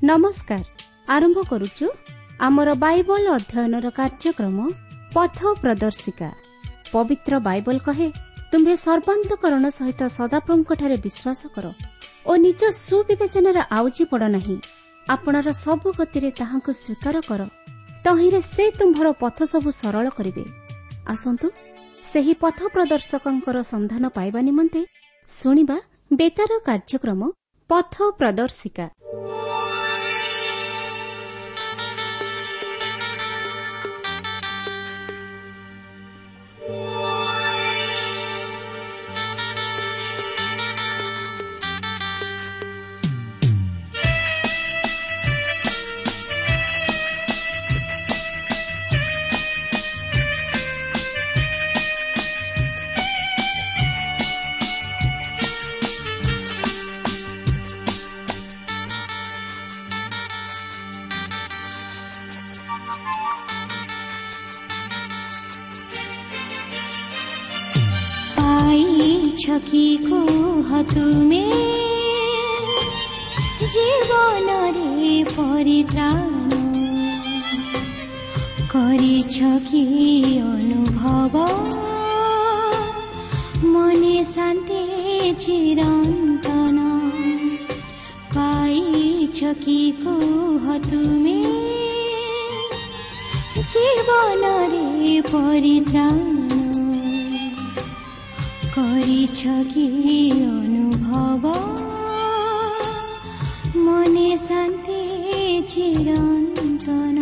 नमस्कार। आरंभ करुचु आमर बाइबल अध्ययनर कार्यक्रम पथ प्रदर्शिका। पवित्र बाइबल कहे, तुम्हें सर्वांतकरण सहित सदाप्रभुଙ୍କଠାରେ विश्वास कर ओ निज सुविवेचनार आउजी पड़ नहीं। आपणर सबु गतिरे ताहांकु स्वीकार कर, तहिरे से तुम्भर पथ सबु सरल करिवे। आसंतु सेही पथ प्रदर्शकंकर संधान पाइबा निमंते शुणिबा बेतार कार्यक्रम पथ प्रदर्शिका। छकीको हतुमे जीवन रे परित्राण गरिछ कि अनुभव मने शान्ति चिरन्तन पाइछ कि हतुमे जीवन रे परित्राण गरिछ कि अनुभव मने शान्ति चिरन्तन।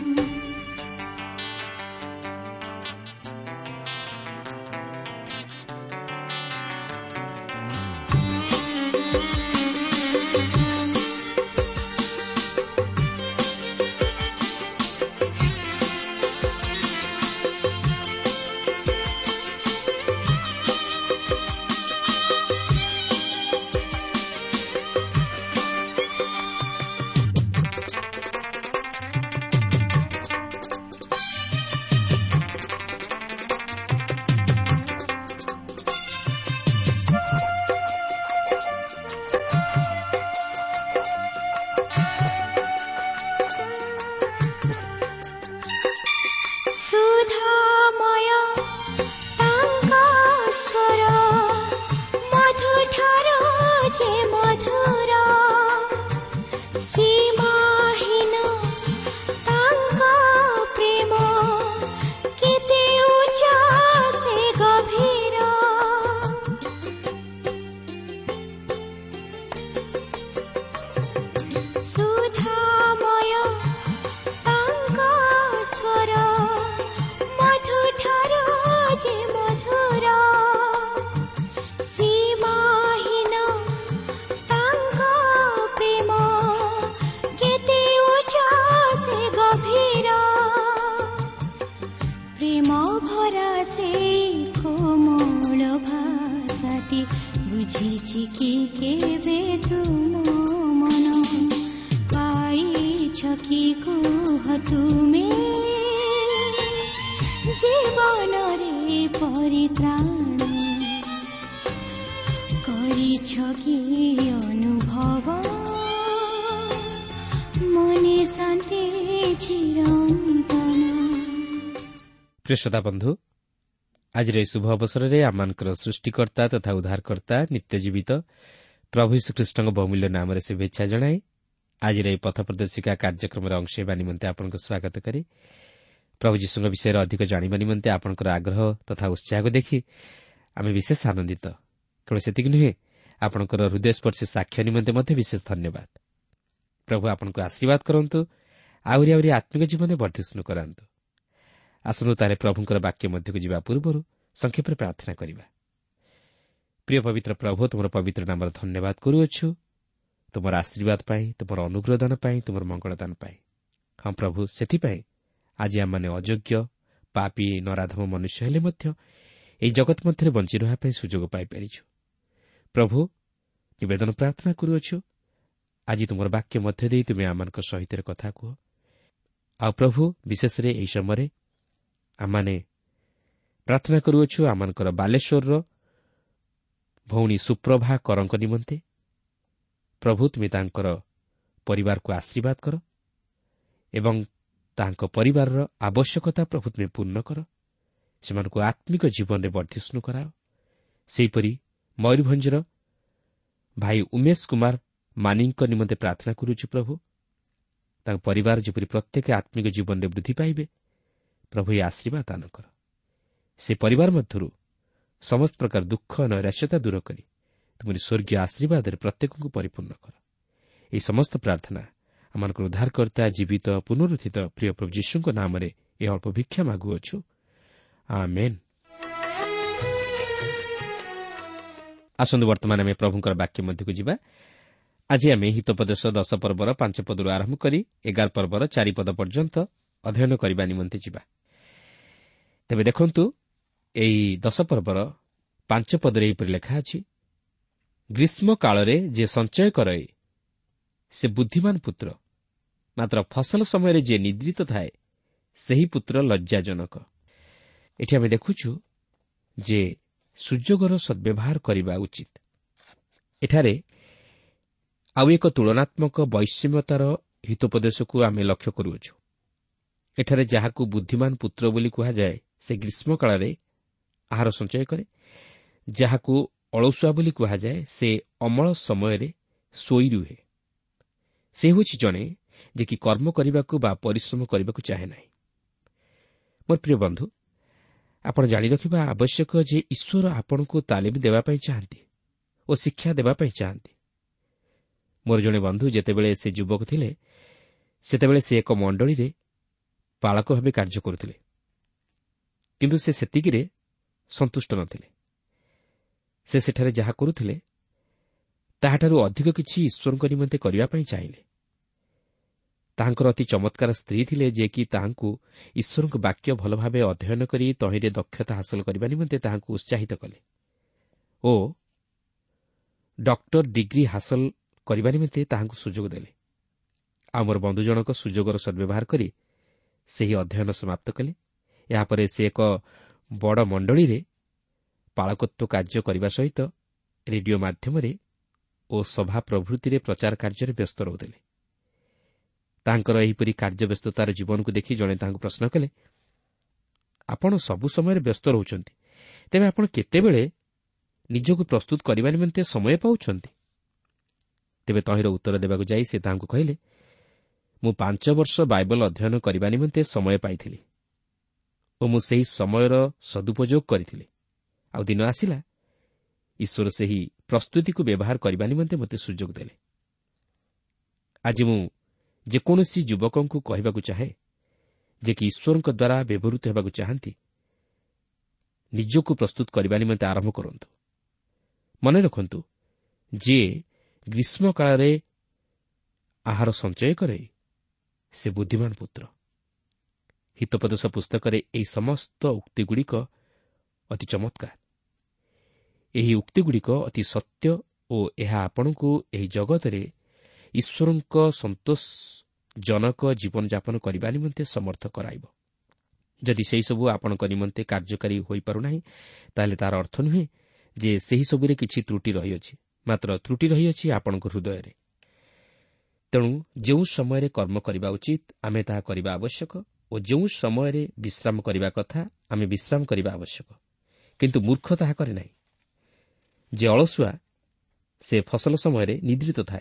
बुझिछि कि केबे तुम मन पाइछ कि तुमे जीवन रे परित्राण गरिछ कि अनुभव मने शान्ति चिरन्तन। प्रिय श्रोता बंधु, आज शुभ अवसर में आमर सृष्टिकर्ता तथा उद्धारकर्ता नित्य जीवित प्रभु यीशु कृष्ण बहुमूल्य नाम शुभेच्छा जनाई आज पथ प्रदर्शिका कार्यक्रम अंश होगा निमंते आपको स्वागत करे। प्रभु यीशु विषय अधिक जाना निमंते आपंकर आग्रह तथा उत्साह देखि आम विशेष आनंदित। केवल सेतिक नुहे, आपंकर हृदयस्पर्शी साक्ष्य निमंते विशेष धन्यवाद। प्रभु आपको आशीर्वाद करंतु, आहरी आत्मिक जीवन वर्धिष्णु करांतु। आसनु तारे प्रभुंकर वाक्य मध्यକୁ ଯିବା ପୂର୍ବରୁ ସଂକ୍ଷେପରେ ପ୍ରାର୍ଥନା କରିବା। ପ୍ରିୟ ପବିତ୍ର ପ୍ରଭୁ, ତୁମର ପବିତ୍ର ନାମର ଧନ୍ୟବାଦ କରୁଅଛୁ, ତୁମର ଆଶୀର୍ବାଦ ପାଇଁ, ତୁମର ଅନୁଗ୍ରହ ଦାନ ପାଇଁ, ତୁମର ମଙ୍ଗଳ ଦାନ ପାଇଁ। ହଁ ପ୍ରଭୁ, ସେଥିପାଇଁ ଆଜି ଆମମାନେ ଅଯୋଗ୍ୟ ପାପୀ ନରାଧମ ମନୁଷ୍ୟ ହେଲେ ମଧ୍ୟ ଏହି ଜଗତ ମଧ୍ୟରେ ବଞ୍ଚି ରହିବା ପାଇଁ ସୁଯୋଗ ପାଇପାରିଛୁ। ପ୍ରଭୁ, ନିବେଦନ ପ୍ରାର୍ଥନା କରୁଅଛୁ, ଆଜି ତୁମର ବାକ୍ୟ ମଧ୍ୟ ଦେଇ ତୁମେ ଆମମାନଙ୍କ ସହିତ କଥା କୁହ। ଆଉ ପ୍ରଭୁ, ବିଶେଷରେ ଏହି ସମୟରେ ଆମମାନେ ପ୍ରାର୍ଥନା କରୁଅଛୁ ଆମମାନଙ୍କର ବାଲେଶ୍ୱରର ଭଉଣୀ ସୁପ୍ରଭା କରଙ୍କ ନିମନ୍ତେ। ପ୍ରଭୁ, ତୁମେ ତାଙ୍କର ପରିବାରକୁ ଆଶୀର୍ବାଦ କର ଏବଂ ତାଙ୍କ ପରିବାରର ଆବଶ୍ୟକତା ପ୍ରଭୁ ତୁମେ ପୂର୍ଣ୍ଣ କର। ସେମାନଙ୍କୁ ଆତ୍ମିକ ଜୀବନରେ ବର୍ଦ୍ଧିଷ୍ଣୁ କରାଅ। ସେହିପରି ମୟୂରଭଞ୍ଜର ଭାଇ ଉମେଶ କୁମାର ମାନିଙ୍କ ନିମନ୍ତେ ପ୍ରାର୍ଥନା କରୁଛୁ ପ୍ରଭୁ। ତାଙ୍କ ପରିବାର ଯେପରି ପ୍ରତ୍ୟେକ ଆତ୍ମିକ ଜୀବନରେ ବୃଦ୍ଧି ପାଇବେ, ପ୍ରଭୁ ଏହି ଆଶୀର୍ବାଦ ଦାନ କର। ସେ ପରିବାର ମଧ୍ୟରୁ ସମସ୍ତ ପ୍ରକାର ଦୁଃଖ ନୈରାଶ୍ୟତା ଦୂର କରି ତୁମରି ସ୍ୱର୍ଗୀୟ ଆଶୀର୍ବାଦରେ ପ୍ରତ୍ୟେକଙ୍କୁ ପରିପୂର୍ଣ୍ଣ କର। ଏହି ସମସ୍ତ ପ୍ରାର୍ଥନା ଆମମାନଙ୍କର ଉଦ୍ଧାରକର୍ତ୍ତା ଜୀବିତ ପୁନରୁତ୍ଥିତ ପ୍ରିୟ ପ୍ରଭୁ ଯୀଶୁଙ୍କ ନାମରେ ଏ ଅଳ୍ପ ଭିକ୍ଷା ମାଗୁଅଛୁ, ଆମେନ୍। ଆସନ୍ତୁ ବର୍ତ୍ତମାନ ଆମେ ପ୍ରଭୁଙ୍କର ବାକ୍ୟ ମଧ୍ୟକୁ ଯିବା। ଆଜି ଆମେ ହିତୋପଦେଶ 10 ପର୍ବର 5 ପଦରୁ ଆରମ୍ଭ କରି 11 ପର୍ବର 4 ପଦ ପର୍ଯ୍ୟନ୍ତ ଅଧ୍ୟୟନ କରିବା ନିମନ୍ତେ ଯିବା। ତେବେ ଦେଖନ୍ତୁ, ଏହି 10 ପର୍ବର 5 ପଦରେ ଏହିପରି ଲେଖା ଅଛି, ଗ୍ରୀଷ୍ମ କାଳରେ ଯିଏ ସଞ୍ଚୟ କରେ ସେ ବୁଦ୍ଧିମାନ ପୁତ୍ର, ମାତ୍ର ଫସଲ ସମୟରେ ଯିଏ ନିଦ୍ରିତ ଥାଏ ସେହି ପୁତ୍ର ଲଜ୍ଜାଜନକ। ଏଠି ଆମେ ଦେଖୁଛୁ ଯେ ସୁଯୋଗର ସଦ୍ବ୍ୟବହାର କରିବା ଉଚିତ। ଏଠାରେ ଆଉ ଏକ ତୁଳନାତ୍ମକ ବୈଷମ୍ୟତାର ହିତୋପଦେଶକୁ ଆମେ ଲକ୍ଷ୍ୟ କରୁଅଛୁ। ଏଠାରେ ଯାହାକୁ ବୁଦ୍ଧିମାନ ପୁତ୍ର ବୋଲି କୁହାଯାଏ, ସେ ଗ୍ରୀଷ୍ମକାଳରେ ଆହାର ସଞ୍ଚୟ କରେ। ଯାହାକୁ ଅଳସୁଆ ବୋଲି କୁହାଯାଏ, ସେ ଅମଳ ସମୟରେ ଶୋଇ ରୁହେ। ସେ ହେଉଛି ଜଣେ ଯେ କି କର୍ମ କରିବାକୁ ବା ପରିଶ୍ରମ କରିବାକୁ ଚାହେଁ ନାହିଁ। ମୋର ପ୍ରିୟ ବନ୍ଧୁ, ଆପଣ ଜାଣି ରଖିବା ଆବଶ୍ୟକ ଯେ ଈଶ୍ୱର ଆପଣଙ୍କୁ ତାଲିମ ଦେବା ପାଇଁ ଚାହାନ୍ତି ଓ ଶିକ୍ଷା ଦେବା ପାଇଁ ଚାହାନ୍ତି। ମୋର ଜଣେ ବନ୍ଧୁ ଯେତେବେଳେ ସେ ଯୁବକ ଥିଲେ, ସେତେବେଳେ ସେ ଏକ ମଣ୍ଡଳୀରେ ପାଳକ ଭାବେ କାର୍ଯ୍ୟ କରୁଥିଲେ। କିନ୍ତୁ ସେ ସେତିକିରେ ସନ୍ତୁଷ୍ଟ ନଥିଲେ। ସେ ସେଠାରେ ଯାହା କରୁଥିଲେ ତାହାଠାରୁ ଅଧିକ କିଛି ଈଶ୍ୱରଙ୍କ ନିମନ୍ତେ କରିବା ପାଇଁ ଚାହିଁଲେ। ତାହାଙ୍କର ଅତି ଚମତ୍କାର ସ୍ତ୍ରୀ ଥିଲେ, ଯିଏକି ତାହାଙ୍କୁ ଈଶ୍ୱରଙ୍କ ବାକ୍ୟ ଭଲ ଭାବେ ଅଧ୍ୟୟନ କରି ତହିଁରେ ଦକ୍ଷତା ହାସଲ କରିବା ନିମନ୍ତେ ତାହାଙ୍କୁ ଉତ୍ସାହିତ କଲେ ଓ ଡକ୍ଟର ଡିଗ୍ରୀ ହାସଲ କରିବା ନିମନ୍ତେ ତାହାଙ୍କୁ ସୁଯୋଗ ଦେଲେ। ଆଉ ମୋର ବନ୍ଧୁ ଜଣକ ସୁଯୋଗର ସଦ୍ବ୍ୟବହାର କରି ସେହି ଅଧ୍ୟୟନ ସମାପ୍ତ କଲେ। ଏହାପରେ ସେ ଏକ ବଡ଼ ମଣ୍ଡଳୀରେ ପାଳକତ୍ୱ କାର୍ଯ୍ୟ କରିବା ସହିତ ରେଡିଓ ମାଧ୍ୟମରେ ଓ ସଭା ପ୍ରଭୃତିରେ ପ୍ରଚାର କାର୍ଯ୍ୟରେ ବ୍ୟସ୍ତ ରହୁଥିଲେ। ତାଙ୍କର ଏହିପରି କାର୍ଯ୍ୟବ୍ୟସ୍ତତାର ଜୀବନକୁ ଦେଖି ଜଣେ ତାହାଙ୍କୁ ପ୍ରଶ୍ନ କଲେ, ଆପଣ ସବୁ ସମୟରେ ବ୍ୟସ୍ତ ରହୁଛନ୍ତି, ତେବେ ଆପଣ କେତେବେଳେ ନିଜକୁ ପ୍ରସ୍ତୁତ କରିବା ନିମନ୍ତେ ସମୟ ପାଉଛନ୍ତି? ତେବେ ତହିଁର ଉତ୍ତର ଦେବାକୁ ଯାଇ ସେ ତାହାଙ୍କୁ କହିଲେ, ମୁଁ 5 ବର୍ଷ ବାଇବଲ ଅଧ୍ୟୟନ କରିବା ନିମନ୍ତେ ସମୟ ପାଇଥିଲି ଓ ମୁଁ ସେହି ସମୟର ସଦୁପଯୋଗ କରିଥିଲି। ଆଉ ଦିନ ଆସିଲା, ଈଶ୍ୱର ସେହି ପ୍ରସ୍ତୁତିକୁ ବ୍ୟବହାର କରିବା ନିମନ୍ତେ ମୋତେ ସୁଯୋଗ ଦେଲେ। ଆଜି ମୁଁ ଯେକୌଣସି ଯୁବକଙ୍କୁ କହିବାକୁ ଚାହେଁ, ଯେ କି ଈଶ୍ୱରଙ୍କ ଦ୍ୱାରା ବ୍ୟବହୃତ ହେବାକୁ ଚାହାନ୍ତି, ନିଜକୁ ପ୍ରସ୍ତୁତ କରିବା ନିମନ୍ତେ ଆରମ୍ଭ କରନ୍ତୁ। ମନେ ରଖନ୍ତୁ, ଯିଏ ଗ୍ରୀଷ୍ମକାଳରେ ଆହାର ସଞ୍ଚୟ କରେ ସେ ବୁଦ୍ଧିମାନ ପୁତ୍ର। ହିତୋପଦେଶ ପୁସ୍ତକରେ ଏହି ସମସ୍ତ ଉକ୍ତିଗୁଡ଼ିକ ଅତି ଚମତ୍କାର। ଏହି ଉକ୍ତିଗୁଡ଼ିକ ଅତି ସତ୍ୟ ଓ ଏହା ଆପଣଙ୍କୁ ଏହି ଜଗତରେ ଈଶ୍ୱରଙ୍କ ସନ୍ତୋଷଜନକ ଜୀବନଯାପନ କରିବା ନିମନ୍ତେ ସମର୍ଥ କରାଇବ। ଯଦି ସେହିସବୁ ଆପଣଙ୍କ ନିମନ୍ତେ କାର୍ଯ୍ୟକାରୀ ହୋଇପାରୁନାହିଁ, ତାହେଲେ ତାହାର ଅର୍ଥ ନୁହେଁ ଯେ ସେହିସବୁରେ କିଛି ତ୍ରୁଟି ରହିଅଛି, ମାତ୍ର ତ୍ରୁଟି ରହିଅଛି ଆପଣଙ୍କ ହୃଦୟରେ। ତେଣୁ ଯେଉଁ ସମୟରେ କର୍ମ କରିବା ଉଚିତ ଆମେ ତାହା କରିବା ଆବଶ୍ୟକ ଓ ଯେଉଁ ସମୟରେ ବିଶ୍ରାମ କରିବା କଥା ଆମେ ବିଶ୍ରାମ କରିବା ଆବଶ୍ୟକ। କିନ୍ତୁ ମୂର୍ଖ ତାହା କରେ ନାହିଁ। ଯେ ଅଳସୁଆ ସେ ଫସଲ ସମୟରେ ନିଦ୍ରିତ ଥାଏ।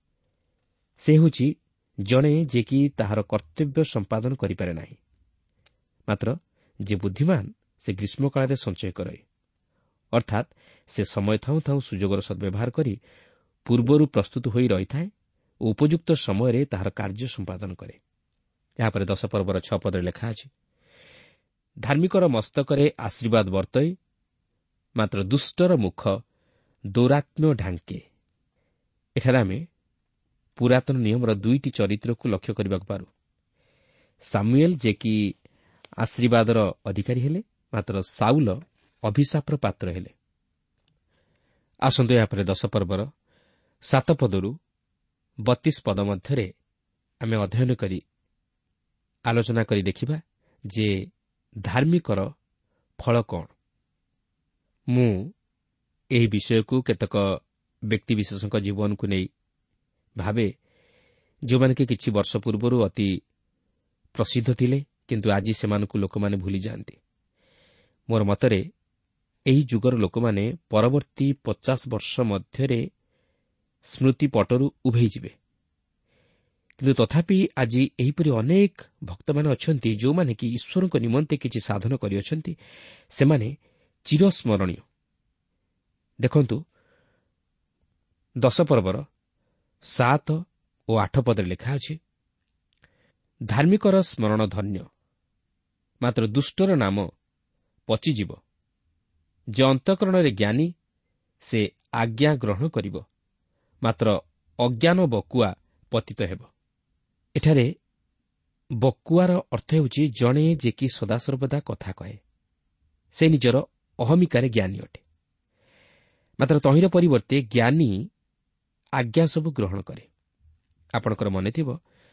ସେ ହେଉଛି ଜଣେ ଯେ କି ତାହାର କର୍ତ୍ତବ୍ୟ ସମ୍ପାଦନ କରିପାରେ ନାହିଁ। ମାତ୍ର ଯେ ବୁଦ୍ଧିମାନ ସେ ଗ୍ରୀଷ୍ମକାଳରେ ସଞ୍ଚୟ କରେ, ଅର୍ଥାତ୍ ସେ ସମୟ ଥାଉଁ ଥାଉଁ ସୁଯୋଗର ସଦ୍ବ୍ୟବହାର କରି ପୂର୍ବରୁ ପ୍ରସ୍ତୁତ ହୋଇ ରହିଥାଏ ଓ ଉପଯୁକ୍ତ ସମୟରେ ତାହାର କାର୍ଯ୍ୟ ସମ୍ପାଦନ କରେ। ଏହାପରେ 10 ପର୍ବର 6 ପଦରେ ଲେଖା ଅଛି, ଧାର୍ମିକର ମସ୍ତକରେ ଆଶୀର୍ବାଦ ବର୍ତ୍ତଇ, ମାତ୍ର ଦୁଷ୍ଟର ମୁଖ ଦୌରାତ୍ମ୍ୟ ଢାଙ୍କେ। ଏଠାରେ ଆମେ ପୁରାତନ ନିୟମର 2ଟି ଚରିତ୍ରକୁ ଲକ୍ଷ୍ୟ କରିବାକୁ ପାରୁ। ସାମୁଏଲ ଯେ କି ଆଶୀର୍ବାଦର ଅଧିକାରୀ ହେଲେ, ମାତ୍ର ସାଉଲ ଅଭିଶାପର ପାତ୍ର ହେଲେ। ଆସନ୍ତୁ ଏହାପରେ 10 ପର୍ବର 7 ପଦରୁ 32 ପଦ ମଧ୍ୟରେ ଆମେ ଅଧ୍ୟୟନ କରି ଆଲୋଚନା କରି ଦେଖିବା ଯେ ଧାର୍ମିକର ଫଳ କ'ଣ। ମୁଁ ଏହି ବିଷୟକୁ କେତେକ ବ୍ୟକ୍ତିବିଶେଷଙ୍କ ଜୀବନକୁ ନେଇ ଭାବେ ଯେଉଁମାନେ କି କିଛି ବର୍ଷ ପୂର୍ବରୁ ଅତି ପ୍ରସିଦ୍ଧ ଥିଲେ, କିନ୍ତୁ ଆଜି ସେମାନଙ୍କୁ ଲୋକମାନେ ଭୁଲିଯାଆନ୍ତି। ମୋର ମତରେ ଏହି ଯୁଗର ଲୋକମାନେ ପରବର୍ତ୍ତୀ 50 ବର୍ଷ ମଧ୍ୟରେ ସ୍ମୃତିପଟରୁ ଉଭେଇଯିବେ। କିନ୍ତୁ ତଥାପି ଆଜି ଏହିପରି ଅନେକ ଭକ୍ତମାନେ ଅଛନ୍ତି ଯେଉଁମାନେ କି ଈଶ୍ୱରଙ୍କ ନିମନ୍ତେ କିଛି ସାଧନ କରିଅଛନ୍ତି। ସେମାନେ ଚିରସ୍ମରଣୀୟ। ଦେଖନ୍ତୁ, 10 ପର୍ବର 7 ଓ 8 ପଦରେ ଲେଖା ଅଛି, ଧାର୍ମିକର ସ୍ମରଣ ଧନ୍ୟ, ମାତ୍ର ଦୁଷ୍ଟର ନାମ ପଚିଯିବ। ଯେ ଅନ୍ତଃକରଣରେ ଜ୍ଞାନୀ, ସେ ଆଜ୍ଞା ଗ୍ରହଣ କରିବ, ମାତ୍ର ଅଜ୍ଞାନ ବକୁଆ ପତିତ ହେବ। ଏଠାରେ ବକୁଆର ଅର୍ଥ ହେଉଛି ଜଣେ ଯେ କି ସଦାସର୍ବଦା କଥା କହେ। ସେ ନିଜର ଅହମିକାରେ ଜ୍ଞାନୀ ଅଟେ। ମାତ୍ର ତହିଁର ପରିବର୍ତ୍ତେ ଜ୍ଞାନୀ ଆଜ୍ଞା ସବୁ ଗ୍ରହଣ କରେ। ଆପଣଙ୍କର ମନେଥିବ,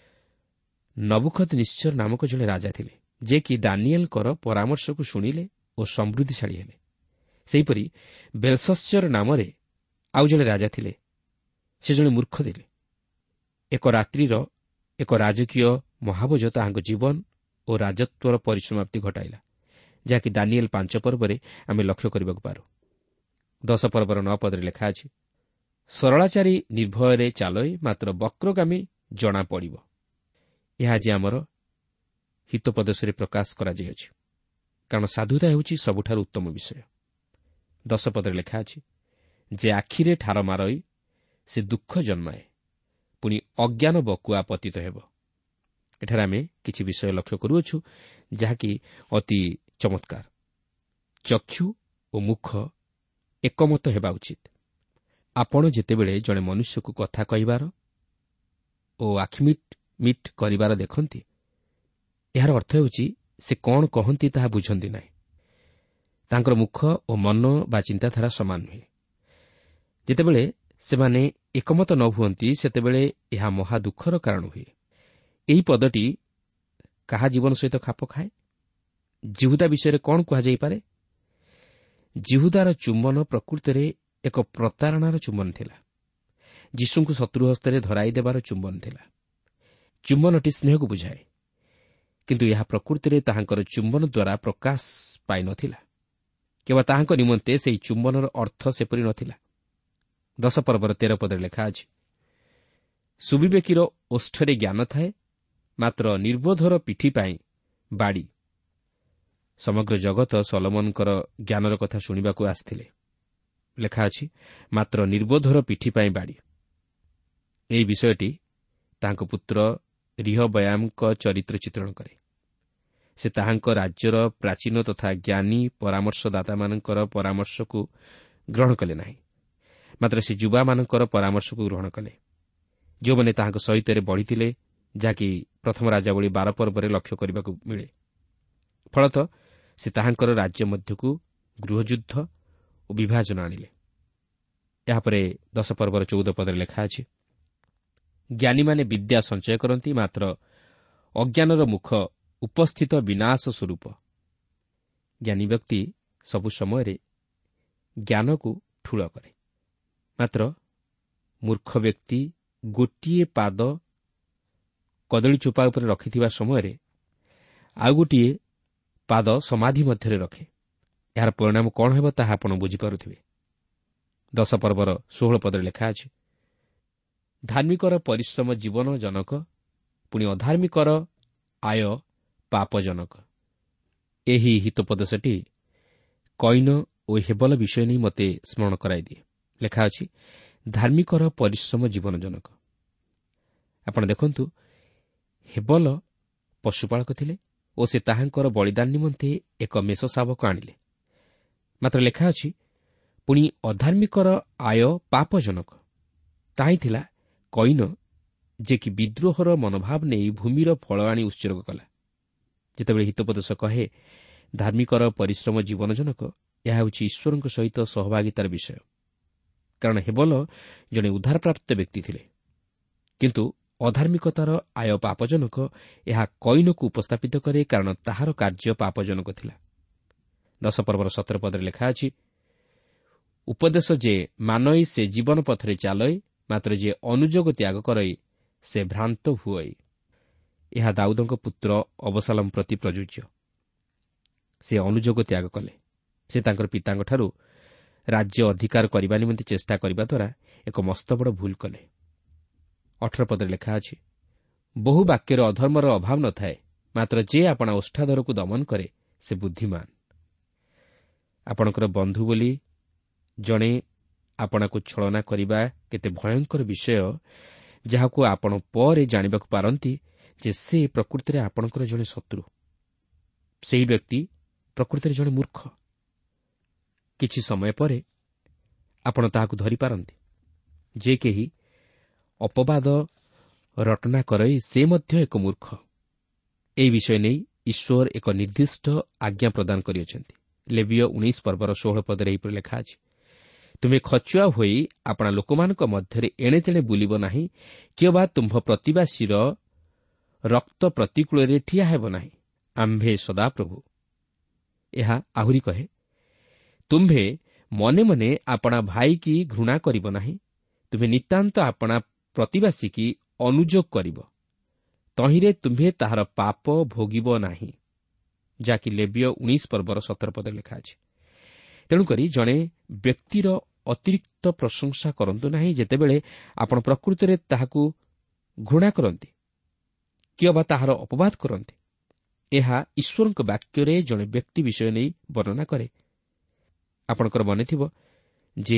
ନବୁଖଦ୍ନେଚ୍ଛର ନାମକ ଜଣେ ରାଜା ଥିଲେ, ଯେ କି ଦାନିଏଲଙ୍କର ପରାମର୍ଶକୁ ଶୁଣିଲେ ଓ ସମୃଦ୍ଧିଶାଳୀ ହେଲେ। ସେହିପରି ବେଲଶସ୍ସର ନାମରେ ଆଉ ଜଣେ ରାଜା ଥିଲେ। ସେ ଜଣେ ମୂର୍ଖ ଥିଲେ। ଏକ ରାତ୍ରିର ଏକ ରାଜକୀୟ ମହାଭୋଜ ତାହାଙ୍କ ଜୀବନ ଓ ରାଜତ୍ୱର ପରିସମାପ୍ତି ଘଟାଇଲା, ଯାହାକି ଦାନିଏଲ 5 ପର୍ବରେ ଆମେ ଲକ୍ଷ୍ୟ କରିବାକୁ ପାରୁ। 10 ପର୍ବର 9 ପଦରେ ଲେଖା ଅଛି, ସରଳାଚାରୀ ନିର୍ଭୟରେ ଚାଲଏ, ମାତ୍ର ବକ୍ରଗାମୀ ଜଣାପଡ଼ିବ। ଏହା ଆଜି ଆମର ହିତୋପଦେଶରେ ପ୍ରକାଶ କରାଯାଇଅଛି, କାରଣ ସାଧୁତା ହେଉଛି ସବୁଠାରୁ ଉତ୍ତମ ବିଷୟ। 10 ପଦରେ ଲେଖା ଅଛି, ଯେ ଆଖିରେ ଠାର ମାରଇ ସେ ଦୁଃଖ ଜନ୍ମାଏ, ପୁଣି ଅଜ୍ଞାନ ବକୁଆ ପତିତ ହେବ। ଏଠାରେ ଆମେ କିଛି ବିଷୟ ଲକ୍ଷ୍ୟ କରୁଅଛୁ, ଯାହାକି ଅତି ଚମତ୍କାର। ଚକ୍ଷୁ ଓ ମୁଖ ଏକମତ ହେବା ଉଚିତ। ଆପଣ ଯେତେବେଳେ ଜଣେ ମନୁଷ୍ୟକୁ କଥା କହିବାର ଓ ଆଖିମିଟ୍ ମିଟ୍ କରିବାର ଦେଖନ୍ତି, ଏହାର ଅର୍ଥ ହେଉଛି ସେ କ'ଣ କହନ୍ତି ତାହା ବୁଝନ୍ତି ନାହିଁ। ତାଙ୍କର ମୁଖ ଓ ମନ ବା ଚିନ୍ତାଧାରା ସମାନ ନୁହେଁ। ଯେତେବେଳେ ସେମାନେ ଏକମତ ନ ହୁଅନ୍ତି, ସେତେବେଳେ ଏହା ମହା ଦୁଃଖର କାରଣ ହୁଏ। ଏହି ପଦଟି କାହା ଜୀବନ ସହିତ ଖାପ ଖାଏ? ଜିହୁଦା ବିଷୟରେ କ'ଣ କୁହାଯାଇପାରେ? ଜିହୁଦାର ଚୁମ୍ବନ ପ୍ରକୃତରେ ଏକ ପ୍ରତାରଣାର ଚୁମ୍ବନ ଥିଲା। ଯୀଶୁଙ୍କୁ ଶତ୍ରୁ ହସ୍ତରେ ଧରାଇ ଦେବାର ଚୁମ୍ବନ ଥିଲା। ଚୁମ୍ବନଟି ସ୍ନେହକୁ ବୁଝାଏ, କିନ୍ତୁ ଏହା ପ୍ରକୃତିରେ ତାହାଙ୍କର ଚୁମ୍ବନ ଦ୍ୱାରା ପ୍ରକାଶ ପାଇନଥିଲା। କେବଳ ତାହାଙ୍କ ନିମନ୍ତେ ସେହି ଚୁମ୍ବନର ଅର୍ଥ ସେପରି ନ ଥିଲା। 10 ପର୍ବର 13 ପଦରେ ଲେଖା ଅଛି, ସୁବିବେକୀର ଓଷ୍ଠରେ ଜ୍ଞାନ ଥାଏ, ମାତ୍ର ନିର୍ବୋଧର ପିଠି ପାଇଁ ବାଡ଼ି। ସମଗ୍ର ଜଗତ ସଲୋମନଙ୍କର ଜ୍ଞାନର କଥା ଶୁଣିବାକୁ ଆସିଥିଲେ। ଲେଖା ଅଛି, ମାତ୍ର ନିର୍ବୋଧର ପିଠି ପାଇଁ ବାଡ଼ି। ଏହି ବିଷୟଟି ତାହାଙ୍କ ପୁତ୍ର ରିହବୟାମଙ୍କ ଚରିତ୍ର ଚିତ୍ରଣ କରେ। ସେ ତାହାଙ୍କ ରାଜ୍ୟର ପ୍ରାଚୀନ ତଥା ଜ୍ଞାନୀ ପରାମର୍ଶଦାତାମାନଙ୍କର ପରାମର୍ଶକୁ ଗ୍ରହଣ କଲେ ନାହିଁ, ମାତ୍ର ସେ ଯୁବାମାନଙ୍କର ପରାମର୍ଶକୁ ଗ୍ରହଣ କଲେ, ଯେଉଁମାନେ ତାହାଙ୍କ ସହିତ ବଢ଼ିଥିଲେ, ଯାହାକି ପ୍ରଥମ ରାଜାବଳୀ 12 ପର୍ବରେ ଲକ୍ଷ୍ୟ କରିବାକୁ ମିଳେ। ଫଳତଃ ସେ ତାହାଙ୍କର ରାଜ୍ୟ ମଧ୍ୟକୁ ଗୃହଯୁଦ୍ଧ ଓ ବିଭାଜନ ଆଣିଲେ। ଏହାପରେ 10 ପର୍ବର 14 ପଦରେ ଲେଖା ଅଛି, ଜ୍ଞାନୀମାନେ ବିଦ୍ୟା ସଞ୍ଚୟ କରନ୍ତି, ମାତ୍ର ଅଜ୍ଞାନର ମୁଖ ଉପସ୍ଥିତ ବିନାଶ ସ୍ୱରୂପ। ଜ୍ଞାନୀ ବ୍ୟକ୍ତି ସବୁ ସମୟରେ ଜ୍ଞାନକୁ ଠୁଳ କରେ, ମାତ୍ର ମୂର୍ଖ ବ୍ୟକ୍ତି ଗୋଟିଏ ପାଦ କଦଳୀ ଚୋପା ଉପରେ ରଖିଥିବା ସମୟରେ ଆଉ ଗୋଟିଏ ପାଦ ସମାଧି ମଧ୍ୟରେ ରଖେ। ଏହାର ପରିଣାମ କ'ଣ ହେବ ତାହା ଆପଣ ବୁଝିପାରୁଥିବେ। 10 ପର୍ବର 16 ପଦରେ ଲେଖା ଅଛି, ଧାର୍ମିକର ପରିଶ୍ରମ ଜୀବନଜନକ, ପୁଣି ଅଧାର୍ମିକର ଆୟ ପାପଜନକ। ଏହି ହିତୋପଦେଶଟି କଇନ ଓ ହେବଲ ବିଷୟ ନେଇ ମୋତେ ସ୍ମରଣ କରାଇଦିଏ। ଲେଖା ଅଛି, ଧାର୍ମିକର ପରିଶ୍ରମ ଜୀବନଜନକ। ଆପଣ ଦେଖନ୍ତୁ, ହେବଲ ପଶୁପାଳକ ଥିଲେ ଓ ସେ ତାହାଙ୍କର ବଳିଦାନ ନିମନ୍ତେ ଏକ ମେଷ ଶାବକ ଆଣିଲେ। ମାତ୍ର ଲେଖା ଅଛି, ପୁଣି ଅଧାର୍ମିକର ଆୟ ପାପଜନକ। ତାହିଁ ଥିଲା କଇନ, ଯେ କି ବିଦ୍ରୋହର ମନୋଭାବ ନେଇ ଭୂମିର ଫଳ ଆଣି ଉତ୍ସର୍ଗ କଲା। ଯେତେବେଳେ ହିତୋପଦେଶ କହେ ଧାର୍ମିକର ପରିଶ୍ରମ ଜୀବନଜନକ, ଏହା ହେଉଛି ଈଶ୍ୱରଙ୍କ ସହିତ ସହଭାଗିତାର ବିଷୟ। କାରଣ ହେବଲ ଜଣେ ଉଦ୍ଧାରପ୍ରାପ୍ତ ବ୍ୟକ୍ତି ଥିଲେ, କିନ୍ତୁ ଅଧାର୍ମିକତାର ଆୟ ପାପଜନକ ଏହା କଇନକୁ ଉପସ୍ଥାପିତ କରେ, କାରଣ ତାହାର କାର୍ଯ୍ୟ ପାପଜନକ ଥିଲା। 10 ପର୍ବର 17 ପଦରେ ଲେଖା ଅଛି, ଉପଦେଶ ଯେ ମାନଇ ସେ ଜୀବନ ପଥରେ ଚାଲଏ, ମାତ୍ର ଯେ ଅନୁଯୋଗ ତ୍ୟାଗ କରଇ ସେ ଭ୍ରାନ୍ତ ହୁଏ। ଏହା ଦାଉଦଙ୍କ ପୁତ୍ର ଅବସାଲମ ପ୍ରତି ପ୍ରଯୁଜ୍ୟ। ସେ ଅନୁଯୋଗ ତ୍ୟାଗ କଲେ। ସେ ତାଙ୍କର ପିତାଙ୍କଠାରୁ ରାଜ୍ୟ ଅଧିକାର କରିବା ନିମନ୍ତେ ଚେଷ୍ଟା କରିବା ଦ୍ୱାରା ଏକ ମସ୍ତବଡ଼ ଭୁଲ କଲେ। 18 ପଦରେ ଲେଖା ଅଛି, ବହୁ ବାକ୍ୟରେ ଅଧର୍ମର ଅଭାବ ନଥାଏ, ମାତ୍ର ଯେ ଆପଣା ଓଷ୍ଠାଧରକୁ ଦମନ କରେ ସେ ବୁଦ୍ଧିମାନ। ଆପଣଙ୍କର ବନ୍ଧୁ ବୋଲି ଜଣେ ଆପଣଙ୍କୁ ଛଳନା କରିବା କେତେ ଭୟଙ୍କର ବିଷୟ, ଯାହାକୁ ଆପଣ ପରେ ଜାଣିବାକୁ ପାରନ୍ତି ଯେ ସେ ପ୍ରକୃତିରେ ଆପଣଙ୍କର ଜଣେ ଶତ୍ରୁ। ସେହି ବ୍ୟକ୍ତି ପ୍ରକୃତିରେ ଜଣେ ମୂର୍ଖ। କିଛି ସମୟ ପରେ ଆପଣ ତାହାକୁ ଧରିପାରନ୍ତି ଯେ କେହି ଅପବାଦ ରଟନା କରାଇ ସେ ମଧ୍ୟ ଏକ ମୂର୍ଖ। ଏହି ବିଷୟ ନେଇ ଈଶ୍ୱର ଏକ ନିର୍ଦ୍ଦିଷ୍ଟ ଆଜ୍ଞା ପ୍ରଦାନ କରିଅଛନ୍ତି। ଲେବୀୟ 19 ପର୍ବର 16 ପଦରେ ଏହିପରି ଲେଖା ଅଛି, ତୁମେ ଖଚୁଆ ହୋଇ ଆପଣା ଲୋକମାନଙ୍କ ମଧ୍ୟରେ ଏଣେ ତେଣେ ବୁଲିବ ନାହିଁ, କିଏ ବା ତୁମ୍ଭ ପ୍ରତିବାସୀର ରକ୍ତ ପ୍ରତିକୂଳରେ ଠିଆ ହେବ ନାହିଁ। ଆମ୍ଭେ ସଦାପ୍ରଭୁ। ଏହା ଆହୁରି କହେ, ତୁମ୍ଭେ ମନେ ମନେ ଆପଣା ଭାଇକି ଘୃଣା କରିବ ନାହିଁ, ତୁମେ ନିତାନ୍ତ ଆପଣା ପ୍ରତିବାସୀକି ଅନୁଯୋଗ କରିବ, ତହିଁରେ ତୁମ୍ଭେ ତାହାର ପାପ ଭୋଗିବ ନାହିଁ। ଯାହାକି ଲେବୀୟ 19 ପର୍ବର 17 ପଦରେ ଲେଖା ଅଛି। ତେଣୁକରି ଜଣେ ବ୍ୟକ୍ତିର ଅତିରିକ୍ତ ପ୍ରଶଂସା କରନ୍ତୁ ନାହିଁ, ଯେତେବେଳେ ଆପଣ ପ୍ରକୃତରେ ତାହାକୁ ଘୃଣା କରନ୍ତି, କିଏ ବା ତାହାର ଅପବାଦ କରନ୍ତି। ଏହା ଈଶ୍ୱରଙ୍କ ବାକ୍ୟରେ ଜଣେ ବ୍ୟକ୍ତି ବିଷୟ ନେଇ ବର୍ଣ୍ଣନା କରେ। ଆପଣଙ୍କର ମନେଥିବ ଯେ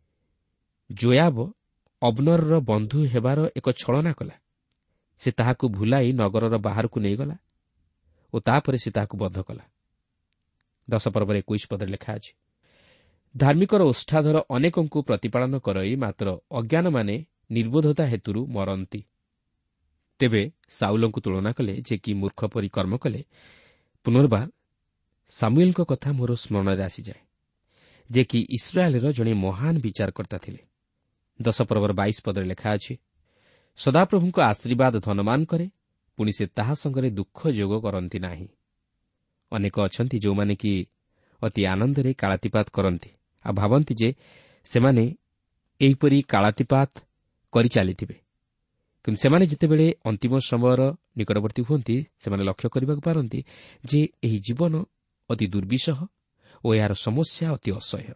ଯୋଆବ ଅବନରର ବନ୍ଧୁ ହେବାର ଏକ ଛଳନା କଲା। ସେ ତାହାକୁ ଭୁଲାଇ ନଗରର ବାହାରକୁ ନେଇଗଲା ଓ ତାପରେ ସେ ତାହାକୁ ବଦ୍ଧ କଲା। 10 ପର୍ବର 21 ପଦରେ ଲେଖା ଅଛି, ଧାର୍ମିକର ଓଷ୍ଠାଧର ଅନେକଙ୍କୁ ପ୍ରତିପାଳନ କରାଇ ମାତ୍ର ଅଜ୍ଞାନମାନେ ନିର୍ବୋଧତା ହେତୁରୁ ମରନ୍ତି। ତେବେ ସାଉଲଙ୍କୁ ତୁଳନା କଲେ ଯେ କି ମୂର୍ଖ ପରି କର୍ମ କଲେ। ପୁନର୍ବାର ସାମୁଏଲଙ୍କ କଥା ମୋର ସ୍ମରଣରେ ଆସିଯାଏ, ଯେ କି ଇସ୍ରାଏଲର ଜଣେ ମହାନ ବିଚାରକର୍ତ୍ତା ଥିଲେ। 10 ପର୍ବର 22 ପଦରେ ଲେଖା ଅଛି, ସଦାପ୍ରଭୁଙ୍କ ଆଶୀର୍ବାଦ ଧନମାନ କରେ, ପୁଣି ସେ ତାହା ସଙ୍ଗରେ ଦୁଃଖ ଯୋଗ କରନ୍ତି ନାହିଁ। ଅନେକ ଅଛନ୍ତି ଯେଉଁମାନେ କି ଅତି ଆନନ୍ଦରେ କାଳାତିପାତ କରନ୍ତି ଆଉ ଭାବନ୍ତି ଯେ ସେମାନେ ଏହିପରି କାଳାତିପାତ କରି ଚାଲିଥିବେ। କିନ୍ତୁ ସେମାନେ ଯେତେବେଳେ ଅନ୍ତିମ ସମୟର ନିକଟବର୍ତ୍ତୀ ହୁଅନ୍ତି, ସେମାନେ ଲକ୍ଷ୍ୟ କରିବାକୁ ପାରନ୍ତି ଯେ ଏହି ଜୀବନ ଅତି ଦୁର୍ବିସହ ଓ ଏହାର ସମସ୍ୟା ଅତି ଅସହ୍ୟ।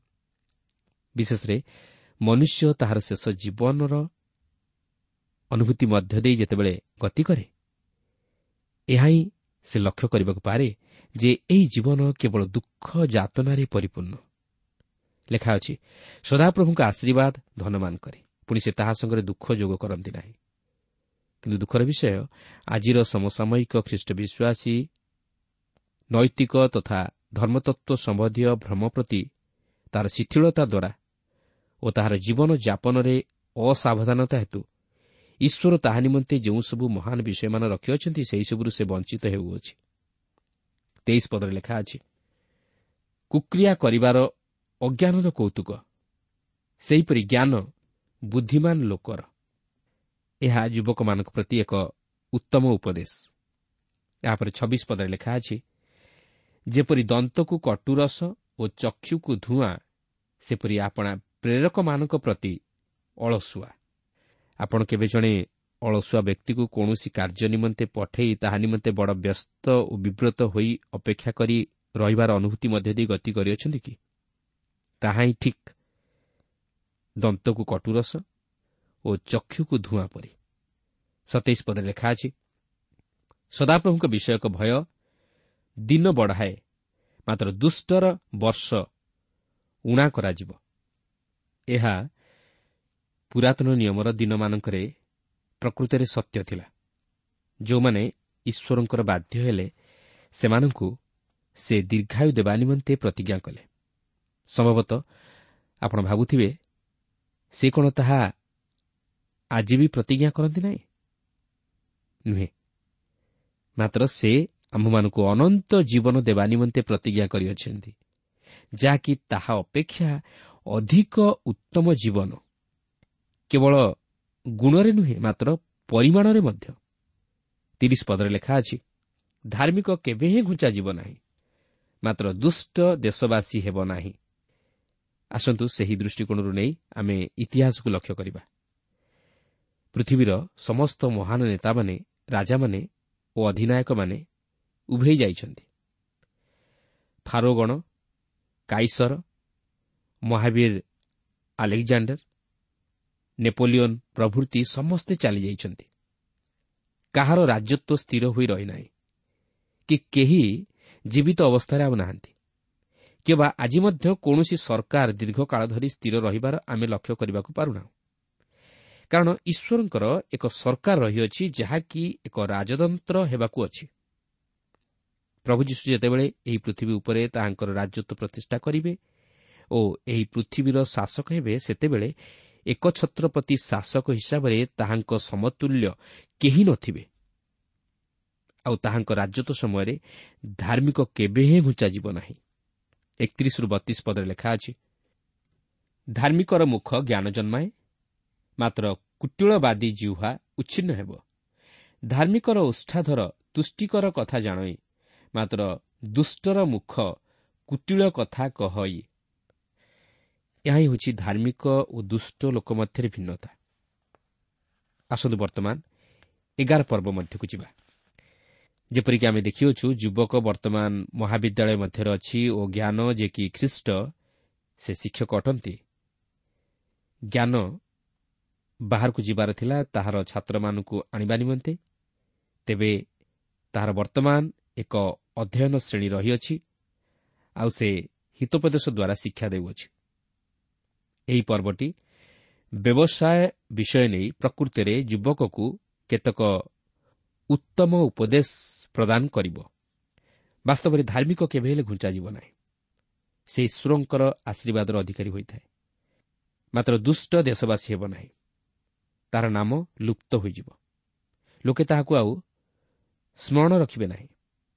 ବିଶେଷରେ ମନୁଷ୍ୟ ତାହାର ଶେଷ ଜୀବନର ଅନୁଭୂତି ମଧ୍ୟ ଦେଇ ଯେତେବେଳେ ଗତି କରେ, ଏହା ହିଁ ସେ ଲକ୍ଷ୍ୟ କରିବାକୁ ପାରେ ଯେ ଏହି ଜୀବନ କେବଳ ଦୁଃଖ ଯାତନାରେ ପରିପୂର୍ଣ୍ଣ। ଲେଖା ଅଛି, ସଦାପ୍ରଭୁଙ୍କ ଆଶୀର୍ବାଦ ଧନମାନ କରେ, ପୁଣି ସେ ତାହା ସଙ୍ଗରେ ଦୁଃଖ ଯୋଗ କରନ୍ତି ନାହିଁ। କିନ୍ତୁ ଦୁଃଖର ବିଷୟ, ଆଜିର ସମସାମୟିକ ଖ୍ରୀଷ୍ଟ ବିଶ୍ୱାସୀ ନୈତିକ ତଥା ଧର୍ମତତ୍ତ୍ୱ ସମ୍ବନ୍ଧୀୟ ଭ୍ରମ ପ୍ରତି ତାହାର ଶିଥିଳତା ଦ୍ୱାରା ଓ ତାହାର ଜୀବନଯାପନରେ ଅସାବଧାନତା ହେତୁ ଈଶ୍ୱର ତାହା ନିମନ୍ତେ ଯେଉଁସବୁ ମହାନ ବିଷୟମାନ ରଖିଅଛନ୍ତି, ସେହିସବୁରୁ ସେ ବଞ୍ଚିତ ହେଉଅଛି। 23 ପଦରେ ଲେଖା ଅଛି, କୁକ୍ରିୟା କରିବାର ଅଜ୍ଞାନର କୌତୁକ, ସେହିପରି ଜ୍ଞାନ ବୁଦ୍ଧିମାନ ଲୋକର। ଏହା ଯୁବକମାନଙ୍କ ପ୍ରତି ଏକ ଉତ୍ତମ ଉପଦେଶ। ଏହାପରେ 26 ପଦରେ ଲେଖା ଅଛି, ଯେପରି ଦନ୍ତକୁ କଟୁରସ ଓ ଚକ୍ଷୁକୁ ଧୂଆଁ, ସେପରି ଆପଣା ପ୍ରେରକମାନଙ୍କ ପ୍ରତି ଅଳସୁଆ। ଆପଣ କେବେ ଜଣେ ଅଳସୁଆ ବ୍ୟକ୍ତିକୁ କୌଣସି କାର୍ଯ୍ୟ ନିମନ୍ତେ ପଠାଇ ତାହା ନିମନ୍ତେ ବଡ଼ ବ୍ୟସ୍ତ ଓ ବିବ୍ରତ ହୋଇ ଅପେକ୍ଷା କରି ରହିବାର ଅନୁଭୂତି ମଧ୍ୟ ଦେଇ ଗତି କରିଅଛନ୍ତି କି? ତାହା ହିଁ ଠିକ୍ ଦନ୍ତକୁ କଟୁରସ ଓ ଚକ୍ଷୁକୁ ଧୂଆଁ ପରି। 27 ପଦରେ ଲେଖା ଅଛି, ସଦାପ୍ରଭୁଙ୍କ ବିଷୟକ ଭୟ ଦିନ ବଢ଼ାଏ, ମାତ୍ର ଦୁଷ୍ଟର ବର୍ଷ ଉଣା କରାଯିବ। ଏହା ପୁରାତନ ନିୟମର ଦିନମାନଙ୍କରେ ପ୍ରକୃତରେ ସତ୍ୟ ଥିଲା। ଯେଉଁମାନେ ଈଶ୍ୱରଙ୍କର ବାଧ୍ୟ ହେଲେ, ସେମାନଙ୍କୁ ସେ ଦୀର୍ଘାୟୁ ଦେବା ନିମନ୍ତେ ପ୍ରତିଜ୍ଞା କଲେ। ସମ୍ଭବତଃ ଆପଣ ଭାବୁଥିବେ, ସେ କ'ଣ ତାହା ଆଜି ବି ପ୍ରତିଜ୍ଞା କରନ୍ତି ନାହିଁ? ନୁହେଁ, ମାତ୍ର ସେ ଆମ୍ଭମାନଙ୍କୁ ଅନନ୍ତ ଜୀବନ ଦେବା ନିମନ୍ତେ ପ୍ରତିଜ୍ଞା କରିଅଛନ୍ତି, ଯାହାକି ତାହା ଅପେକ୍ଷା ଅଧିକ ଉତ୍ତମ ଜୀବନ। କେବଳ ଗୁଣରେ ନୁହେଁ, ମାତ୍ର ପରିମାଣରେ ମଧ୍ୟ। 30 ପଦରେ ଲେଖା ଅଛି, ଧାର୍ମିକ କେବେ ହିଁ ଘୁଞ୍ଚାଯିବ ନାହିଁ, ମାତ୍ର ଦୁଷ୍ଟ ଦେଶବାସୀ ହେବ ନାହିଁ। ଆସନ୍ତୁ ସେହି ଦୃଷ୍ଟିକୋଣରୁ ନେଇ ଆମେ ଇତିହାସକୁ ଲକ୍ଷ୍ୟ କରିବା। ପୃଥିବୀର ସମସ୍ତ ମହାନ ନେତାମାନେ, ରାଜାମାନେ ଓ ଅଧିନାୟକମାନେ ଉଭେଇ ଯାଇଛନ୍ତି। ଫାରୋଗଣ, କାଇସର, ମହାବୀର ଆଲେକ୍ଜାଣ୍ଡର, ନେପୋଲିଅନ୍ ପ୍ରଭୃତି ସମସ୍ତେ ଚାଲିଯାଇଛନ୍ତି। କାହାର ରାଜତ୍ୱ ସ୍ଥିର ହୋଇ ରହିନାହିଁ କି କେହି ଜୀବିତ ଅବସ୍ଥାରେ ଆଉ ନାହାନ୍ତି। କିମ୍ବା ଆଜି ମଧ୍ୟ କୌଣସି ସରକାର ଦୀର୍ଘକାଳ ଧରି ସ୍ଥିର ରହିବାର ଆମେ ଲକ୍ଷ୍ୟ କରିବାକୁ ପାରୁନାହୁଁ। କାରଣ ଈଶ୍ୱରଙ୍କର ଏକ ସରକାର ରହିଅଛି, ଯାହାକି ଏକ ରାଜତନ୍ତ୍ର ହେବାକୁ ଅଛି। ପ୍ରଭୁ ଯୀଶୁ ଯେତେବେଳେ ଏହି ପୃଥିବୀ ଉପରେ ତାହାଙ୍କର ରାଜତ୍ୱ ପ୍ରତିଷ୍ଠା କରିବେ ଓ ଏହି ପୃଥିବୀର ଶାସକ ହେବେ, ସେତେବେଳେ ଏକଛତ୍ରପତି ଶାସକ ହିସାବରେ ତାହାଙ୍କ ସମତୁଲ୍ୟ କେହି ନଥିବେ। ଆଉ ତାହାଙ୍କ ରାଜତ୍ୱ ସମୟରେ ଧାର୍ମିକ କେବେ ହେଁ ଘୁଞ୍ଚାଯିବ ନାହିଁ। 31-32 ପଦରେ ଲେଖା ଅଛି, ଧାର୍ମିକର ମୁଖ ଜ୍ଞାନ ଜନ୍ମାଏ, ମାତ୍ର କୁଟିଳବାଦୀ ଜିହ୍ୱା ଉଚ୍ଛିନ୍ନ ହେବ। ଧାର୍ମିକର ଓଷ୍ଠାଧର ତୁଷ୍ଟିକର କଥା ଜାଣଇ, ମାତ୍ର ଦୁଷ୍ଟର ମୁଖ କୁଟିଳ କଥା କହଇ। ଏହା ହିଁ ହେଉଛି ଧାର୍ମିକ ଓ ଦୁଷ୍ଟ ଲୋକ ମଧ୍ୟରେ ଭିନ୍ନତା। ଆସନ୍ତୁ ବର୍ତ୍ତମାନ 11 ପର୍ବ ମଧ୍ୟକୁ ଯିବା। ଯେପରିକି ଆମେ ଦେଖିଅଛୁ, ଯୁବକ ବର୍ତ୍ତମାନ ମହାବିଦ୍ୟାଳୟ ମଧ୍ୟରେ ଅଛି ଓ ଜ୍ଞାନ ଯେ କି ଖ୍ରୀଷ୍ଟ ସେ ଶିକ୍ଷକ ଅଟନ୍ତି। ଜ୍ଞାନ ବାହାରକୁ ଯିବାର ଥିଲା ତାହାର ଛାତ୍ରମାନଙ୍କୁ ଆଣିବା ନିମନ୍ତେ। ତେବେ ତାହାର ବର୍ତ୍ତମାନ ଏକ ଅଧ୍ୟୟନ ଶ୍ରେଣୀ ରହିଅଛି, ଆଉ ସେ ହିତୋପଦେଶ ଦ୍ୱାରା ଶିକ୍ଷା ଦେଉଅଛି। ଏହି ପର୍ବଟି ବ୍ୟବସାୟ ବିଷୟ ନେଇ ପ୍ରକୃତରେ ଯୁବକକୁ କେତେକ ଉତ୍ତମ ଉପଦେଶ ପ୍ରଦାନ କରିବ। ବାସ୍ତବରେ ଧାର୍ମିକ କେବେ ହେଲେ ଘୁଞ୍ଚାଯିବ ନାହିଁ। ସେ ଈଶ୍ୱରଙ୍କର ଆଶୀର୍ବାଦର ଅଧିକାରୀ ହୋଇଥାଏ। ମାତ୍ର ଦୁଷ୍ଟ ଦେଶବାସୀ ହେବ ନାହିଁ। ତାହାର ନାମ ଲୁପ୍ତ ହୋଇଯିବ। ଲୋକେ ତାହାକୁ ଆଉ ସ୍ମରଣ ରଖିବେ ନାହିଁ।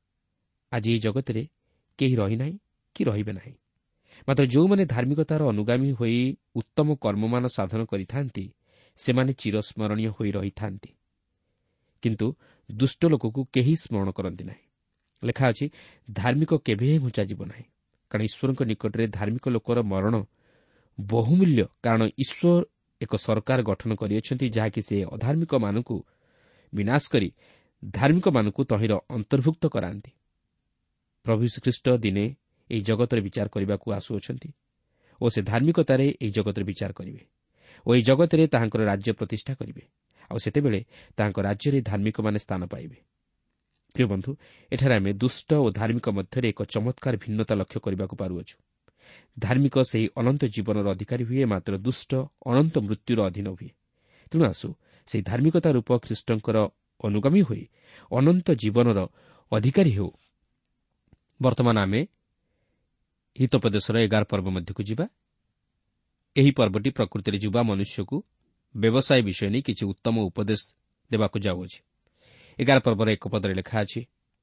ଆଜି ଏହି ଜଗତରେ କେହି ରହିନାହିଁ କି ରହିବେ ନାହିଁ। ମାତ୍ର ଯେଉଁମାନେ ଧାର୍ମିକତାର ଅନୁଗାମୀ ହୋଇ ଉତ୍ତମ କର୍ମମାନ ସାଧନ କରିଥାନ୍ତି, ସେମାନେ ଚିରସ୍ମରଣୀୟ ହୋଇ ରହିଥାନ୍ତି। କିନ୍ତୁ ଦୁଷ୍ଟ ଲୋକକୁ କେହି ସ୍ମରଣ କରନ୍ତି ନାହିଁ। ଲେଖା ଅଛି, ଧାର୍ମିକ କେବେ ହେଁ ଘୁଞ୍ଚାଯିବ ନାହିଁ। କାରଣ ଈଶ୍ୱରଙ୍କ ନିକଟରେ ଧାର୍ମିକ ଲୋକର ମରଣ ବହୁମୂଲ୍ୟ। କାରଣ ଈଶ୍ୱର ଏକ ସରକାର ଗଠନ କରିଅଛନ୍ତି, ଯାହାକି ସେ ଅଧାର୍ମିକମାନଙ୍କୁ ବିନାଶ କରି ଧାର୍ମିକମାନଙ୍କୁ ତହିଁର ଅନ୍ତର୍ଭୁକ୍ତ କରାନ୍ତି। ପ୍ରଭୁ ଶ୍ରୀଖ୍ରୀଷ୍ଟ ଦିନେ ଏହି ଜଗତରେ ବିଚାର କରିବାକୁ ଆସୁଅଛନ୍ତି ଓ ସେ ଧାର୍ମିକତାରେ ଏହି ଜଗତରେ ବିଚାର କରିବେ ଓ ଏହି ଜଗତରେ ତାହାଙ୍କର ରାଜ୍ୟ ପ୍ରତିଷ୍ଠା କରିବେ। ଆଉ ସେତେବେଳେ ତାହାଙ୍କ ରାଜ୍ୟରେ ଧାର୍ମିକମାନେ ସ୍ଥାନ ପାଇବେ। ପ୍ରିୟ ବନ୍ଧୁ, ଏଠାରେ ଆମେ ଦୁଷ୍ଟ ଓ ଧାର୍ମିକ ମଧ୍ୟରେ ଏକ ଚମତ୍କାର ଭିନ୍ନତା ଲକ୍ଷ୍ୟ କରିବାକୁ ପାରୁଅଛୁ। ଧାର୍ମିକ ସେହି ଅନନ୍ତ ଜୀବନର ଅଧିକାରୀ ହୁଏ, ମାତ୍ର ଦୁଷ୍ଟ ଅନନ୍ତ ମୃତ୍ୟୁର ଅଧୀନ ହୁଏ। ତେଣୁ ଆସୁ ସେହି ଧାର୍ମିକତା ରୂପ ଖ୍ରୀଷ୍ଟଙ୍କର ଅନୁଗାମୀ ହୋଇ ଅନନ୍ତ ଜୀବନର ଅଧିକାରୀ ହେଉ। ବର୍ତ୍ତମାନ ଆମେ ହିତୋପଦେଶର 11 ପର୍ବ ମଧ୍ୟକୁ ଯିବା। ଏହି ପର୍ବଟି ପ୍ରକୃତିରେ ଯୁବା ମନୁଷ୍ୟକୁ ବ୍ୟବସାୟ ବିଷୟ ନେଇ କିଛି ଉତ୍ତମ ଉପଦେଶ ଦେବାକୁ ଯାଉଅଛି। 11 ପର୍ବର 1 ପଦରେ ଲେଖା ଅଛି,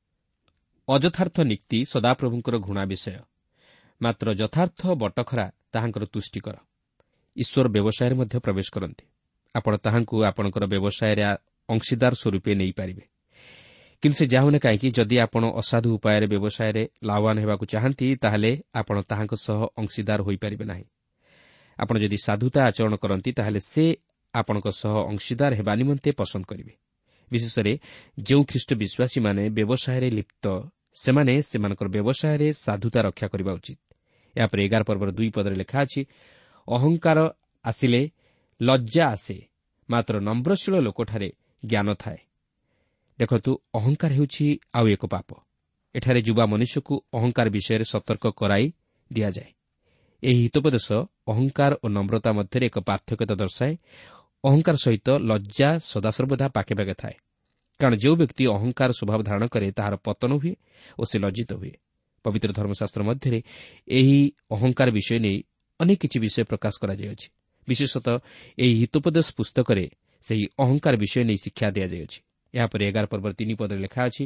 ଅଯଥାର୍ଥ ନୀତି ସଦାପ୍ରଭୁଙ୍କର ଘୃଣା ବିଷୟ, ମାତ୍ର ଯଥାର୍ଥ ବଟଖରା ତାହାଙ୍କର ତୁଷ୍ଟିକର। ଈଶ୍ୱର ବ୍ୟବସାୟରେ ମଧ୍ୟ ପ୍ରବେଶ କରନ୍ତି। ଆପଣ ତାହାଙ୍କୁ ଆପଣଙ୍କର ବ୍ୟବସାୟରେ ଅଂଶୀଦାର ସ୍ୱରୂପେ ନେଇପାରିବେ। କିନ୍ତୁ ସେ ଯାହୁନା କାହିଁକି, ଯଦି ଆପଣ ଅସାଧୁ ଉପାୟରେ ବ୍ୟବସାୟରେ ଲାଭବାନ ହେବାକୁ ଚାହାନ୍ତି, ତାହେଲେ ଆପଣ ତାହାଙ୍କ ସହ ଅଂଶୀଦାର ହୋଇପାରିବେ ନାହିଁ। ଆପଣ ଯଦି ସାଧୁତା ଆଚରଣ କରନ୍ତି, ତାହେଲେ ସେ ଆପଣଙ୍କ ସହ ଅଂଶୀଦାର ହେବା ନିମନ୍ତେ ପସନ୍ଦ କରିବେ। ବିଶେଷରେ ଯେଉଁ ଖ୍ରୀଷ୍ଟ ବିଶ୍ୱାସୀମାନେ ବ୍ୟବସାୟରେ ଲିପ୍ତ, ସେମାନେ ସେମାନଙ୍କର ବ୍ୟବସାୟରେ ସାଧୁତା ରକ୍ଷା କରିବା ଉଚିତ। ଏହାପରେ 11 ପର୍ବର 2 ପଦରେ ଲେଖା ଅଛି, ଅହଙ୍କାର ଆସିଲେ ଲଜ୍ଜା ଆସେ, ମାତ୍ର ନମ୍ରଶୀଳ ଲୋକଠାରେ ଜ୍ଞାନ ଥାଏ। ଦେଖନ୍ତୁ, ଅହଙ୍କାର ହେଉଛି ଆଉ ଏକ ପାପ। ଏଠାରେ ଯୁବା ମନୁଷ୍ୟକୁ ଅହଙ୍କାର ବିଷୟରେ ସତର୍କ କରାଇ ଦିଆଯାଏ। ଏହି ହିତୋପଦେଶ ଅହଙ୍କାର ଓ ନମ୍ରତା ମଧ୍ୟରେ ଏକ ପାର୍ଥକ୍ୟତା ଦର୍ଶାଏ। ଅହଙ୍କାର ସହିତ ଲଜ୍ଜା ସଦାସର୍ବଦା ପାଖେ ପାଖେ ଥାଏ। କାରଣ ଯେଉଁ ବ୍ୟକ୍ତି ଅହଙ୍କାର ସ୍ୱଭାବ ଧାରଣ କରେ, ତାହାର ପତନ ହୁଏ ଓ ସେ ଲଜ୍ଜିତ ହୁଏ। ପବିତ୍ର ଧର୍ମଶାସ୍ତ୍ର ମଧ୍ୟରେ ଏହି ଅହଙ୍କାର ବିଷୟ ନେଇ ଅନେକ କିଛି ବିଷୟ ପ୍ରକାଶ କରାଯାଇଅଛି। ବିଶେଷତଃ ଏହି ହିତୋପଦେଶ ପୁସ୍ତକରେ ସେହି ଅହଙ୍କାର ବିଷୟ ନେଇ ଶିକ୍ଷା ଦିଆଯାଇଅଛି। ଏହାପରେ 11 ପର୍ବର 3 ପଦରେ ଲେଖା ଅଛି,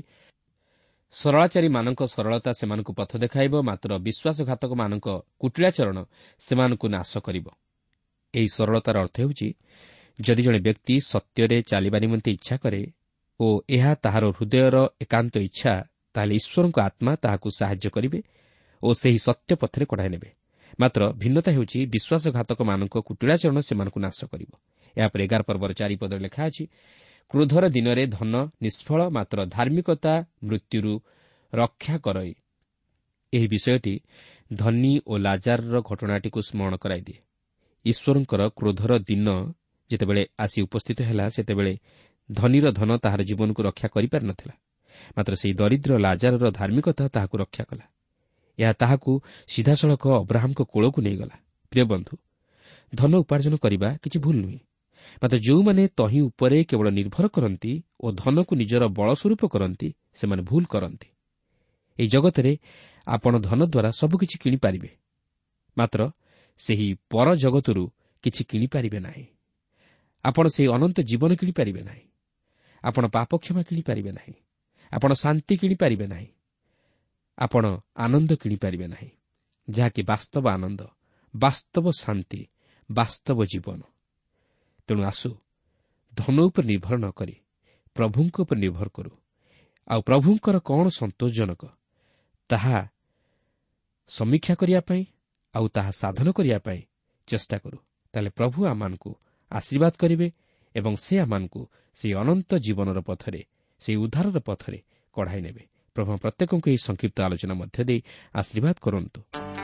ସରଳାଚାରୀମାନଙ୍କ ସରଳତା ସେମାନଙ୍କୁ ପଥ ଦେଖାଇବ, ମାତ୍ର ବିଶ୍ୱାସଘାତକମାନଙ୍କ କୁଟିଳାଚରଣ ସେମାନଙ୍କୁ ନାଶ କରିବ। ଏହି ସରଳତାର ଅର୍ଥ ହେଉଛି, ଯଦି ଜଣେ ବ୍ୟକ୍ତି ସତ୍ୟରେ ଚାଲିବା ନିମନ୍ତେ ଇଚ୍ଛା କରେ ଓ ଏହା ତାହାର ହୃଦୟର ଏକାନ୍ତ ଇଚ୍ଛା, ତାହେଲେ ଈଶ୍ୱରଙ୍କ ଆତ୍ମା ତାହାକୁ ସାହାଯ୍ୟ କରିବେ ଓ ସେହି ସତ୍ୟ ପଥରେ କଢ଼ାଇ ନେବେ। ମାତ୍ର ଭିନ୍ନତା ହେଉଛି, ବିଶ୍ୱାସଘାତକମାନଙ୍କ କୁଟିଳାଚରଣ ସେମାନଙ୍କୁ ନାଶ କରିବ। ଏହାପରେ 11 ପର୍ବର 4 ପଦରେ ଲେଖା ଅଛି, କ୍ରୋଧର ଦିନରେ ଧନ ନିଷ୍ଫଳ, ମାତ୍ର ଧାର୍ମିକତା ମୃତ୍ୟୁରୁ ରକ୍ଷା କରଇ। ଏହି ବିଷୟଟି ଧନୀ ଓ ଲାଜାରର ଘଟଣାଟିକୁ ସ୍ମରଣ କରାଇଦିଏ। ଈଶ୍ୱରଙ୍କର କ୍ରୋଧର ଦିନ ଯେତେବେଳେ ଆସି ଉପସ୍ଥିତ ହେଲା, ସେତେବେଳେ ଧନୀର ଧନ ତାହାର ଜୀବନକୁ ରକ୍ଷା କରିପାରି ନ ଥିଲା, ମାତ୍ର ସେହି ଦରିଦ୍ର ଲାଜାରର ଧାର୍ମିକତା ତାହାକୁ ରକ୍ଷା କଲା। ଏହା ତାହାକୁ ସିଧାସଳଖ ଅବ୍ରାହ୍ମଙ୍କ କୋଳକୁ ନେଇଗଲା। ପ୍ରିୟ ବନ୍ଧୁ, ଧନ ଉପାର୍ଜନ କରିବା କିଛି ଭୁଲ ନୁହେଁ, ମାତ୍ର ଯେଉଁମାନେ ତହିଁ ଉପରେ କେବଳ ନିର୍ଭର କରନ୍ତି ଓ ଧନକୁ ନିଜର ବଳ ସ୍ୱରୂପ କରନ୍ତି, ସେମାନେ ଭୁଲ କରନ୍ତି। ଏହି ଜଗତରେ ଆପଣ ଧନ ଦ୍ୱାରା ସବୁକିଛି କିଣିପାରିବେ, ମାତ୍ର ସେହି ପର ଜଗତରୁ କିଛି କିଣିପାରିବେ ନାହିଁ। ଆପଣ ସେହି ଅନନ୍ତ ଜୀବନ କିଣିପାରିବେ ନାହିଁ। ଆପଣ ପାପକ୍ଷମା କିଣିପାରିବେ ନାହିଁ। ଆପଣ ଶାନ୍ତି କିଣିପାରିବେ ନାହିଁ। ଆପଣ ଆନନ୍ଦ କିଣିପାରିବେ ନାହିଁ, ଯାହାକି ବାସ୍ତବ ଆନନ୍ଦ, ବାସ୍ତବ ଶାନ୍ତି, ବାସ୍ତବ ଜୀବନ। ତେଣୁ ଆସୁ ଧନ ଉପରେ ନିର୍ଭର ନ କରି ପ୍ରଭୁଙ୍କ ଉପରେ ନିର୍ଭର କରୁ, ଆଉ ପ୍ରଭୁଙ୍କର କ'ଣ ସନ୍ତୋଷଜନକ ତାହା ସମୀକ୍ଷା କରିବା ପାଇଁ ଆଉ ତାହା ସାଧନ କରିବା ପାଇଁ ଚେଷ୍ଟା କରୁ। ତାହେଲେ ପ୍ରଭୁ ଆମମାନଙ୍କୁ ଆଶୀର୍ବାଦ କରିବେ ଏବଂ ସେ ଆମମାନଙ୍କୁ ସେହି ଅନନ୍ତ ଜୀବନର ପଥରେ, ସେହି ଉଦ୍ଧାରର ପଥରେ କଢ଼ାଇ ନେବେ। ପ୍ରଭୁ ପ୍ରତ୍ୟେକଙ୍କୁ ଏହି ସଂକ୍ଷିପ୍ତ ଆଲୋଚନା ମଧ୍ୟ ଦେଇ ଆଶୀର୍ବାଦ କରନ୍ତୁ।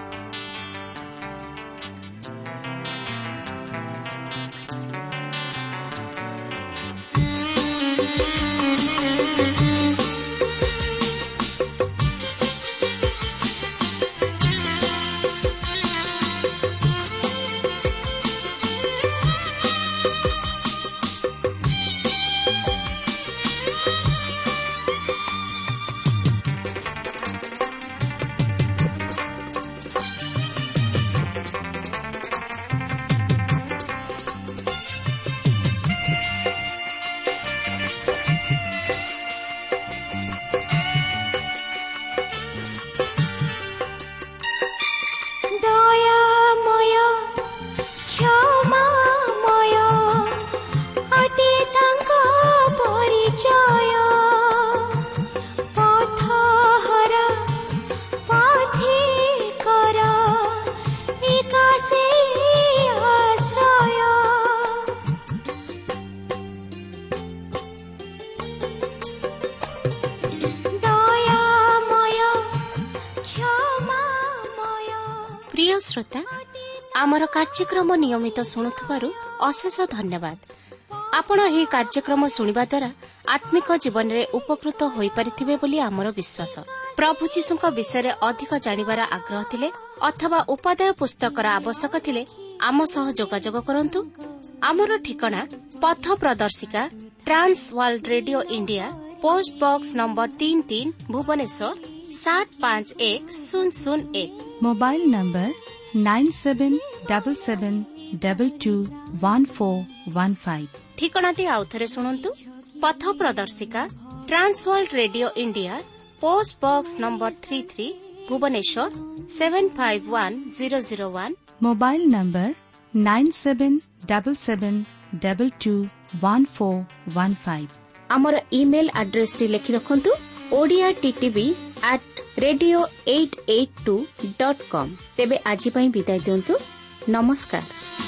প্রিয় শ্ରୋତା, ଆମର କାର୍ଯ୍ୟକ୍ରମ ନିୟମିତ ଶୁଣୁଥିବାରୁ ଅଶେଷ ଧନ୍ୟବାଦ। ଆପଣ ଏହି କାର୍ଯ୍ୟକ୍ରମ ଶୁଣିବା ଦ୍ୱାରା ଆତ୍ମିକ ଜୀବନରେ ଉପକୃତ ହୋଇପାରିଥିବେ ବୋଲି ଆମର ବିଶ୍ୱାସ। ପ୍ରଭୁ ଯୀଶୁଙ୍କ ବିଷୟରେ ଅଧିକ ଜାଣିବାର ଆଗ୍ରହ ଥିଲେ ଅଥବା ଉପାଦେୟ ପୁସ୍ତକର ଆବଶ୍ୟକ ଥିଲେ ଆମ ସହ ଯୋଗାଯୋଗ କରନ୍ତୁ। ଆମର ଠିକଣା ପଥ ପ୍ରଦର୍ଶିକା, trans world radio India, post box number 33, Bhubaneswar 751001। Mobile number 9777221415। ଠିକଣାଟି ଆଉଥରେ ଶୁଣନ୍ତୁ। ପଥ ପ୍ରଦର୍ଶିକା, trans world radio India, post box number 33, Bhubaneswar 751001। Mobile number 9777221415। ଆମର ଇମେଲ ଆଡ୍ରେସଟି ଲେଖି ରଖନ୍ତୁ, ODIATTV@radio882.com। ତେବେ ଆଜି ପାଇଁ ବିଦାୟ ଦିଅନ୍ତୁ। ନମସ୍କାର।